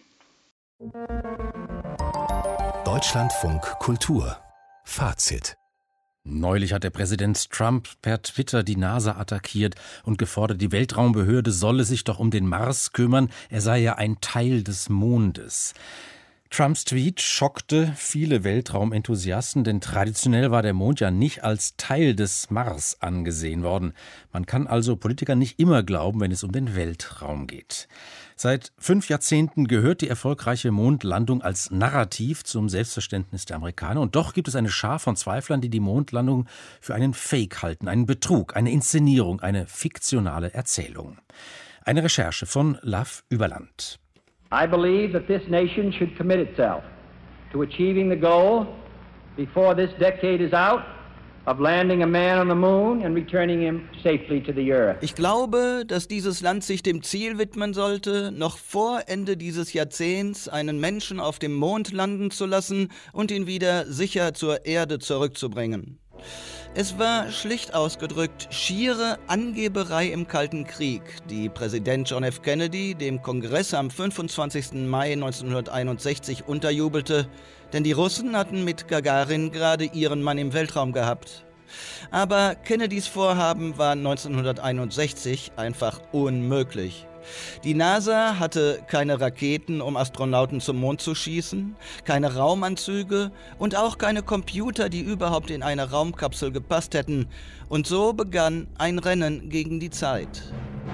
Deutschlandfunk Kultur. Fazit. Neulich hat der Präsident Trump per Twitter die NASA attackiert und gefordert, die Weltraumbehörde solle sich doch um den Mars kümmern, er sei ja ein Teil des Mondes. Trumps Tweet schockte viele Weltraumenthusiasten, denn traditionell war der Mond ja nicht als Teil des Mars angesehen worden. Man kann also Politikern nicht immer glauben, wenn es um den Weltraum geht. Seit 5 Jahrzehnten gehört die erfolgreiche Mondlandung als Narrativ zum Selbstverständnis der Amerikaner. Und doch gibt es eine Schar von Zweiflern, die die Mondlandung für einen Fake halten, einen Betrug, eine Inszenierung, eine fiktionale Erzählung. Eine Recherche von Love Überland. I believe that this nation should commit itself to achieving the goal before this decade is out of landing a man on the moon and returning him safely to the earth. Ich glaube, dass dieses Land sich dem Ziel widmen sollte, noch vor Ende dieses Jahrzehnts einen Menschen auf dem Mond landen zu lassen und ihn wieder sicher zur Erde zurückzubringen. Es war schlicht ausgedrückt schiere Angeberei im Kalten Krieg, die Präsident John F. Kennedy dem Kongress am 25. Mai 1961 unterjubelte, denn die Russen hatten mit Gagarin gerade ihren Mann im Weltraum gehabt. Aber Kennedys Vorhaben war 1961 einfach unmöglich. Die NASA hatte keine Raketen, um Astronauten zum Mond zu schießen, keine Raumanzüge und auch keine Computer, die überhaupt in eine Raumkapsel gepasst hätten. Und so begann ein Rennen gegen die Zeit.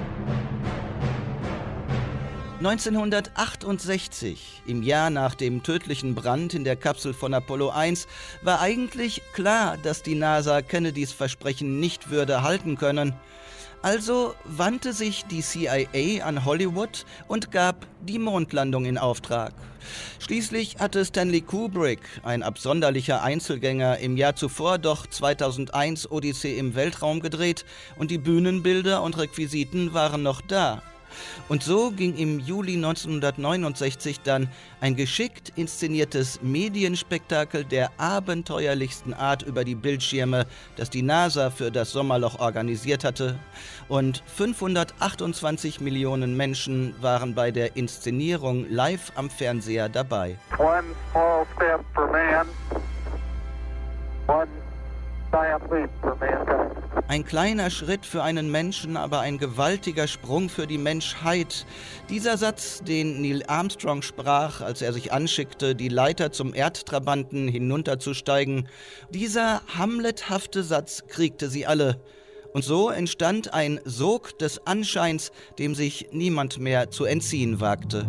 1968, im Jahr nach dem tödlichen Brand in der Kapsel von Apollo 1, war eigentlich klar, dass die NASA Kennedys Versprechen nicht würde halten können. Also wandte sich die CIA an Hollywood und gab die Mondlandung in Auftrag. Schließlich hatte Stanley Kubrick, ein absonderlicher Einzelgänger, im Jahr zuvor doch 2001 Odyssee im Weltraum gedreht und die Bühnenbilder und Requisiten waren noch da. Und so ging im Juli 1969 dann ein geschickt inszeniertes Medienspektakel der abenteuerlichsten Art über die Bildschirme, das die NASA für das Sommerloch organisiert hatte. Und 528 Millionen Menschen waren bei der Inszenierung live am Fernseher dabei. One small step for man, one giant leap for mankind. Ein kleiner Schritt für einen Menschen, aber ein gewaltiger Sprung für die Menschheit. Dieser Satz, den Neil Armstrong sprach, als er sich anschickte, die Leiter zum Erdtrabanten hinunterzusteigen, dieser hamlethafte Satz kriegte sie alle. Und so entstand ein Sog des Anscheins, dem sich niemand mehr zu entziehen wagte.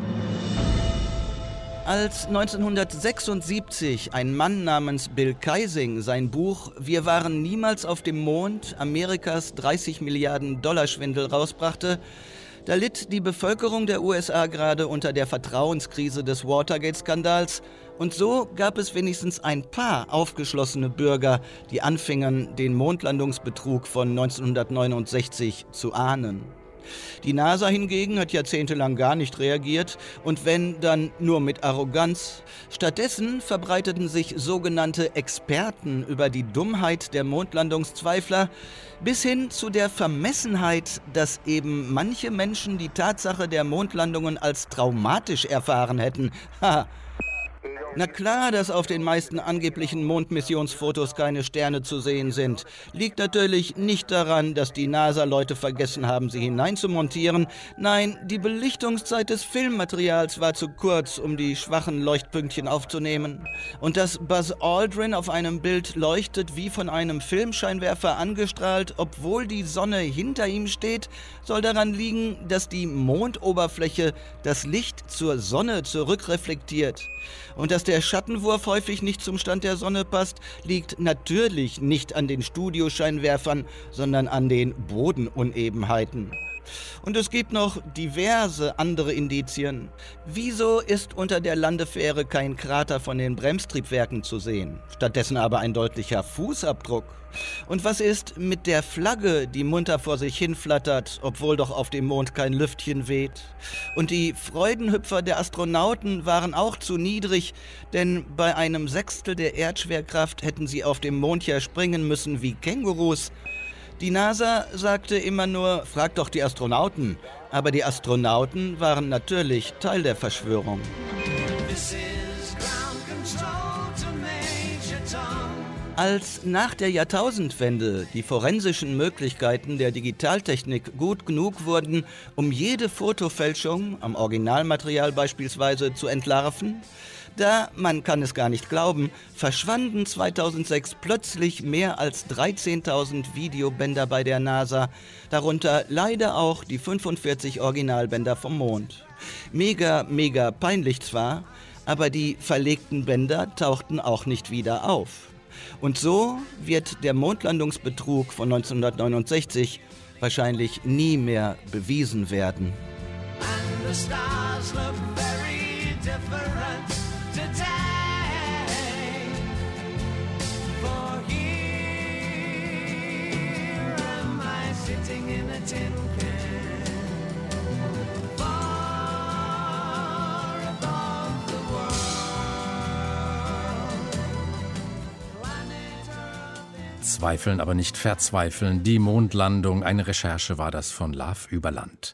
Als 1976 ein Mann namens Bill Kaysing sein Buch »Wir waren niemals auf dem Mond, Amerikas 30 Milliarden $ Schwindel« rausbrachte, da litt die Bevölkerung der USA gerade unter der Vertrauenskrise des Watergate-Skandals und so gab es wenigstens ein paar aufgeschlossene Bürger, die anfingen, den Mondlandungsbetrug von 1969 zu ahnen. Die NASA hingegen hat jahrzehntelang gar nicht reagiert und wenn, dann nur mit Arroganz. Stattdessen verbreiteten sich sogenannte Experten über die Dummheit der Mondlandungszweifler bis hin zu der Vermessenheit, dass eben manche Menschen die Tatsache der Mondlandungen als traumatisch erfahren hätten. Ha! Na klar, dass auf den meisten angeblichen Mondmissionsfotos keine Sterne zu sehen sind. Liegt natürlich nicht daran, dass die NASA-Leute vergessen haben, sie hineinzumontieren. Nein, die Belichtungszeit des Filmmaterials war zu kurz, um die schwachen Leuchtpünktchen aufzunehmen. Und dass Buzz Aldrin auf einem Bild leuchtet, wie von einem Filmscheinwerfer angestrahlt, obwohl die Sonne hinter ihm steht, soll daran liegen, dass die Mondoberfläche das Licht zur Sonne zurückreflektiert. Und dass der Schattenwurf häufig nicht zum Stand der Sonne passt, liegt natürlich nicht an den Studioscheinwerfern, sondern an den Bodenunebenheiten. Und es gibt noch diverse andere Indizien. Wieso ist unter der Landefähre kein Krater von den Bremstriebwerken zu sehen? Stattdessen aber ein deutlicher Fußabdruck. Und was ist mit der Flagge, die munter vor sich hinflattert, obwohl doch auf dem Mond kein Lüftchen weht? Und die Freudenhüpfer der Astronauten waren auch zu niedrig, denn bei einem Sechstel der Erdschwerkraft hätten sie auf dem Mond ja springen müssen wie Kängurus. Die NASA sagte immer nur, frag doch die Astronauten. Aber die Astronauten waren natürlich Teil der Verschwörung. Als nach der Jahrtausendwende die forensischen Möglichkeiten der Digitaltechnik gut genug wurden, um jede Fotofälschung, am Originalmaterial beispielsweise, zu entlarven, da, man kann es gar nicht glauben, verschwanden 2006 plötzlich mehr als 13.000 Videobänder bei der NASA, darunter leider auch die 45 Originalbänder vom Mond. Mega peinlich zwar, aber die verlegten Bänder tauchten auch nicht wieder auf. Und so wird der Mondlandungsbetrug von 1969 wahrscheinlich nie mehr bewiesen werden. And the stars look very different today. For here am I sitting in a tin can. Zweifeln, aber nicht verzweifeln. Die Mondlandung, eine Recherche war das von Love über Land.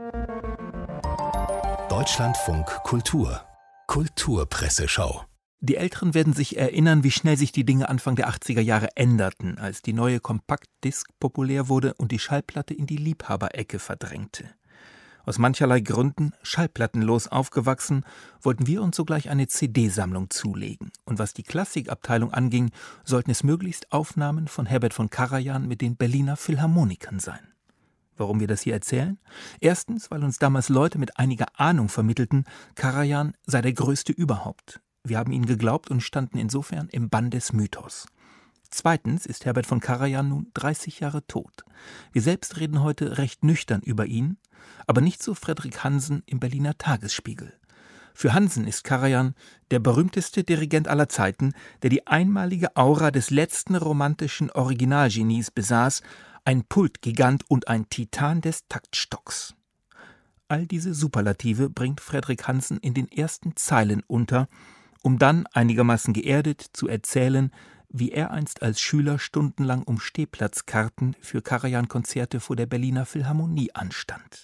Deutschlandfunk Kultur. Kulturpresseschau. Die Älteren werden sich erinnern, wie schnell sich die Dinge Anfang der 80er Jahre änderten, als die neue Kompaktdisk populär wurde und die Schallplatte in die Liebhaberecke verdrängte. Aus mancherlei Gründen, schallplattenlos aufgewachsen, wollten wir uns sogleich eine CD-Sammlung zulegen. Und was die Klassikabteilung anging, sollten es möglichst Aufnahmen von Herbert von Karajan mit den Berliner Philharmonikern sein. Warum wir das hier erzählen? Erstens, weil uns damals Leute mit einiger Ahnung vermittelten, Karajan sei der Größte überhaupt. Wir haben ihnen geglaubt und standen insofern im Bann des Mythos. Zweitens ist Herbert von Karajan nun 30 Jahre tot. Wir selbst reden heute recht nüchtern über ihn, aber nicht so Fredrik Hansen im Berliner Tagesspiegel. Für Hansen ist Karajan der berühmteste Dirigent aller Zeiten, der die einmalige Aura des letzten romantischen Originalgenies besaß, ein Pultgigant und ein Titan des Taktstocks. All diese Superlative bringt Fredrik Hansen in den ersten Zeilen unter, um dann einigermaßen geerdet zu erzählen, wie er einst als Schüler stundenlang um Stehplatzkarten für Karajan-Konzerte vor der Berliner Philharmonie anstand.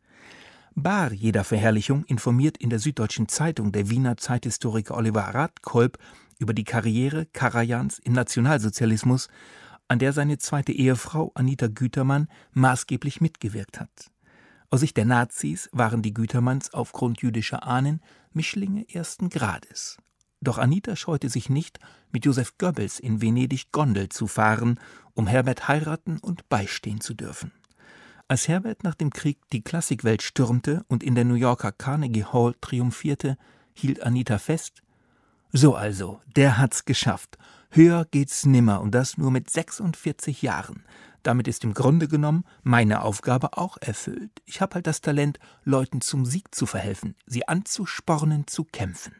Bar jeder Verherrlichung informiert in der Süddeutschen Zeitung der Wiener Zeithistoriker Oliver Radkolb über die Karriere Karajans im Nationalsozialismus, an der seine zweite Ehefrau Anita Gütermann maßgeblich mitgewirkt hat. Aus Sicht der Nazis waren die Gütermanns aufgrund jüdischer Ahnen Mischlinge ersten Grades. Doch Anita scheute sich nicht, mit Josef Goebbels in Venedig Gondel zu fahren, um Herbert heiraten und beistehen zu dürfen. Als Herbert nach dem Krieg die Klassikwelt stürmte und in der New Yorker Carnegie Hall triumphierte, hielt Anita fest: »So also, der hat's geschafft. Höher geht's nimmer und das nur mit 46 Jahren. Damit ist im Grunde genommen meine Aufgabe auch erfüllt. Ich habe halt das Talent, Leuten zum Sieg zu verhelfen, sie anzuspornen, zu kämpfen.«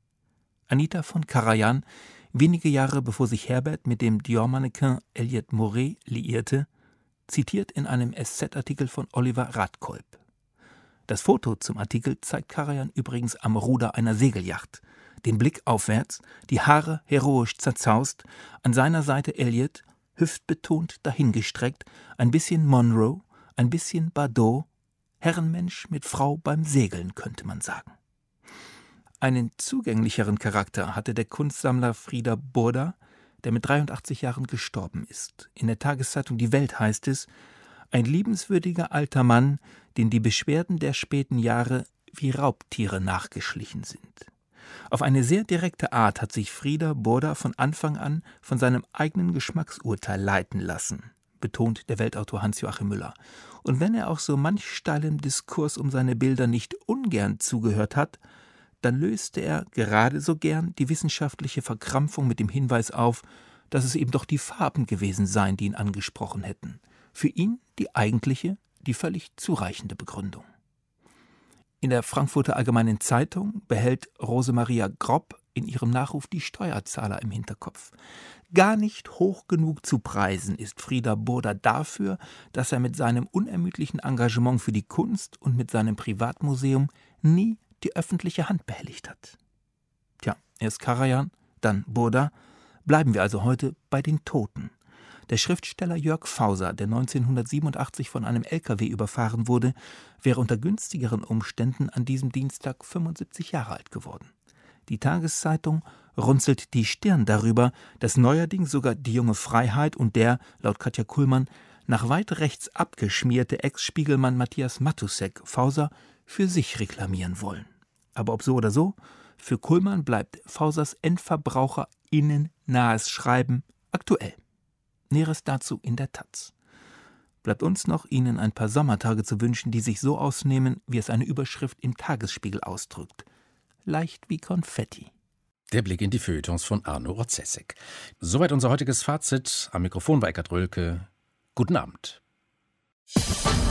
Anita von Karajan, wenige Jahre bevor sich Herbert mit dem Dior-Mannequin Elliot Moret liierte, zitiert in einem SZ-Artikel von Oliver Radkolb. Das Foto zum Artikel zeigt Karajan übrigens am Ruder einer Segelyacht. Den Blick aufwärts, die Haare heroisch zerzaust, an seiner Seite Elliot, hüftbetont dahingestreckt, ein bisschen Monroe, ein bisschen Bardot, Herrenmensch mit Frau beim Segeln, könnte man sagen. Einen zugänglicheren Charakter hatte der Kunstsammler Frieder Burda, der mit 83 Jahren gestorben ist. In der Tageszeitung Die Welt heißt es: ein liebenswürdiger alter Mann, den die Beschwerden der späten Jahre wie Raubtiere nachgeschlichen sind. Auf eine sehr direkte Art hat sich Frieder Burda von Anfang an von seinem eigenen Geschmacksurteil leiten lassen, betont der Weltautor Hans-Joachim Müller. Und wenn er auch so manch steilem Diskurs um seine Bilder nicht ungern zugehört hat, dann löste er gerade so gern die wissenschaftliche Verkrampfung mit dem Hinweis auf, dass es eben doch die Farben gewesen seien, die ihn angesprochen hätten. Für ihn die eigentliche, die völlig zureichende Begründung. In der Frankfurter Allgemeinen Zeitung behält Rosemaria Gropp in ihrem Nachruf die Steuerzahler im Hinterkopf. Gar nicht hoch genug zu preisen ist Frieder Burda dafür, dass er mit seinem unermüdlichen Engagement für die Kunst und mit seinem Privatmuseum nie die öffentliche Hand behelligt hat. Tja, erst Karajan, dann Burda. Bleiben wir also heute bei den Toten. Der Schriftsteller Jörg Fauser, der 1987 von einem LKW überfahren wurde, wäre unter günstigeren Umständen an diesem Dienstag 75 Jahre alt geworden. Die Tageszeitung runzelt die Stirn darüber, dass neuerdings sogar die junge Freiheit und der, laut Katja Kuhlmann, nach weit rechts abgeschmierte Ex-Spiegelmann Matthias Matusek Fauser für sich reklamieren wollen. Aber ob so oder so, für Kuhlmann bleibt Fausers EndverbraucherInnen nahes Schreiben aktuell. Näheres dazu in der Taz. Bleibt uns noch, Ihnen ein paar Sommertage zu wünschen, die sich so ausnehmen, wie es eine Überschrift im Tagesspiegel ausdrückt. Leicht wie Konfetti. Der Blick in die Feuilletons von Arno Rozesek. Soweit unser heutiges Fazit. Am Mikrofon war Eckhard Rölke. Guten Abend.